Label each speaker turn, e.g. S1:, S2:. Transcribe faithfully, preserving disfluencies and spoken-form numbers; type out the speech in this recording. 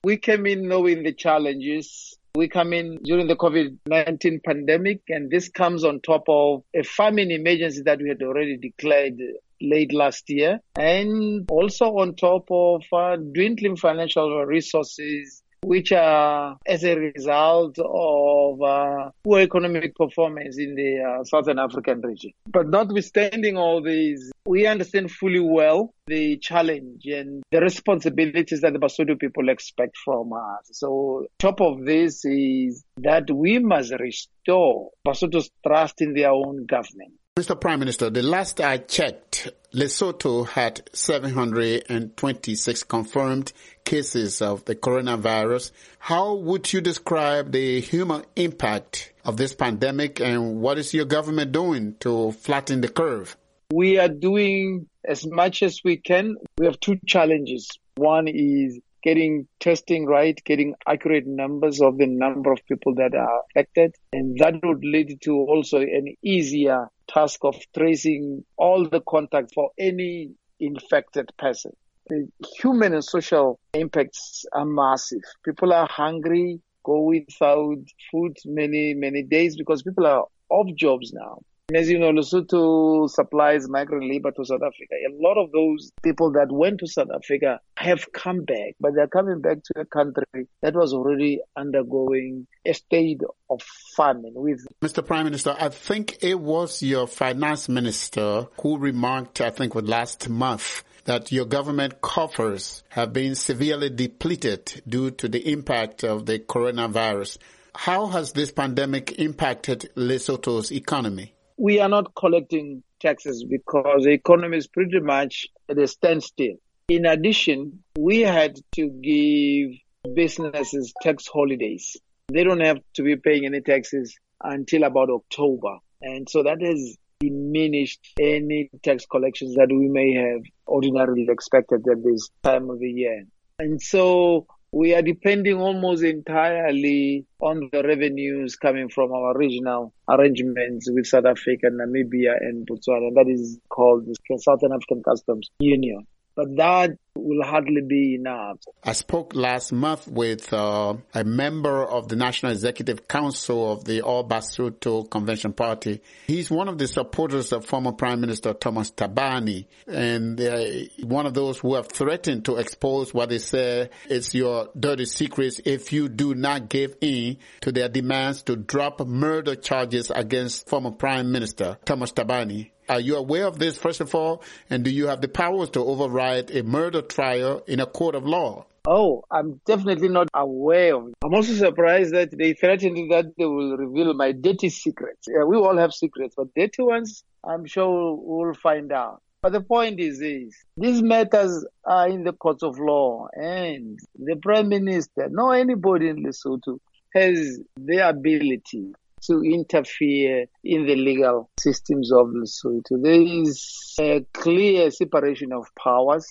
S1: We came in knowing the challenges. We come in during the COVID nineteen pandemic, and this comes on top of a famine emergency that we had already declared late last year, and also on top of uh, dwindling financial resources, which are as a result of uh, poor economic performance in the uh, Southern African region. But notwithstanding all these, we understand fully well the challenge and the responsibilities that the Basotho people expect from us. So top of this is that we must restore Basotho's trust in their own government.
S2: Mister Prime Minister, the last I checked, Lesotho had seven hundred twenty-six confirmed cases of the coronavirus. How would you describe the human impact of this pandemic, and what is your government doing to flatten the curve?
S1: We are doing as much as we can. We have two challenges. One is getting testing right, getting accurate numbers of the number of people that are affected. And that would lead to also an easier task of tracing all the contacts for any infected person. The human and social impacts are massive. People are hungry, go without food many, many days because people are off jobs now. And as you know, Lesotho supplies migrant labor to South Africa. A lot of those people that went to South Africa have come back, but they're coming back to a country that was already undergoing a state of famine. With
S2: Mister Prime Minister, I think it was your finance minister who remarked, I think, with last month, that your government coffers have been severely depleted due to the impact of the coronavirus. How has this pandemic impacted Lesotho's economy?
S1: We are not collecting taxes because the economy is pretty much at a standstill. In addition, we had to give businesses tax holidays. They don't have to be paying any taxes until about October. And so that has diminished any tax collections that we may have ordinarily expected at this time of the year. And so we are depending almost entirely on the revenues coming from our regional arrangements with South Africa, Namibia, and Botswana. And that is called the Southern African Customs Union. But that will hardly be enough.
S2: I spoke last month with uh, a member of the National Executive Council of the All Basotho Convention Party. He's one of the supporters of former Prime Minister Thomas Thabane, and uh, one of those who have threatened to expose what they say is your dirty secrets if you do not give in to their demands to drop murder charges against former Prime Minister Thomas Thabane. Are you aware of this, first of all, and do you have the powers to override a murder trial in a court of law?
S1: Oh, I'm definitely not aware of it. I'm also surprised that they threatened that they will reveal my dirty secrets. Yeah, we all have secrets, but dirty ones, I'm sure we'll find out. But the point is this, these matters are in the courts of law, and the Prime Minister, nor anybody in Lesotho, has the ability to interfere in the legal systems of Lesotho. There is a clear separation of powers.